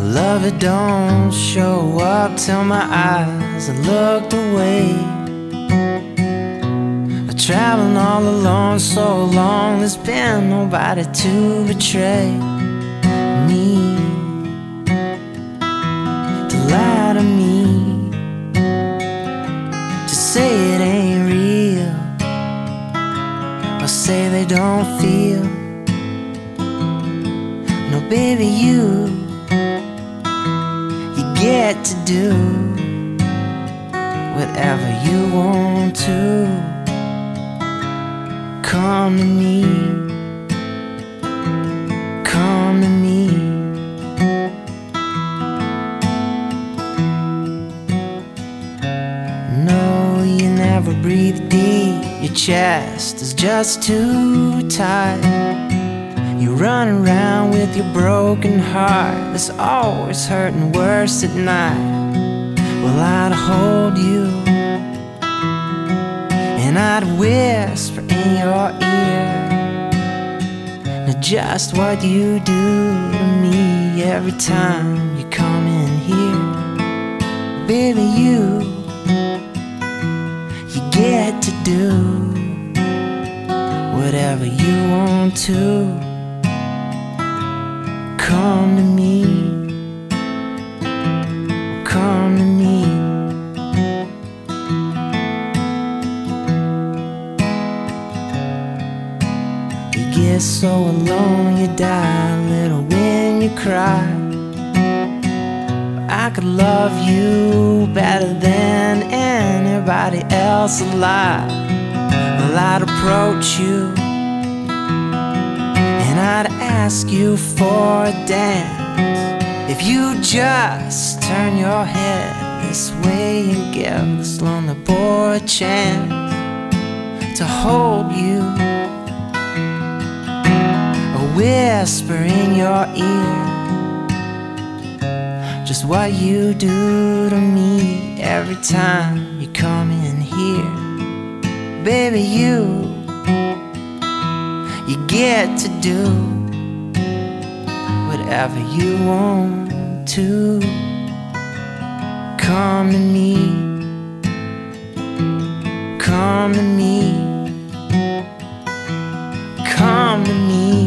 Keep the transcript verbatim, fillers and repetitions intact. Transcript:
Love, it don't show up till my eyes are looked away. I've traveled all alone so long, there's been nobody to betray me, to lie to me, to say it ain't real, or say they don't feel. No, baby, you get to do whatever you want to. Come to me, come to me. No, you never breathe deep, your chest is just too tight. You run around with your broken heart that's always hurting worse at night. Well, I'd hold you and I'd whisper in your ear, now just what you do to me every time you come in here. Baby, you, you get to do whatever you want to. Come to me, come to me. You get so alone, you die a little when you cry. I could love you better than anybody else alive. Well, I'd approach you and I'd ask you for a dance. If you just turn your head this way and give this lonely boy a chance to hold you, or whisper in your ear just what you do to me every time you come in here. Baby, you You get to do whatever you want to. Come to me, come to me, come to me.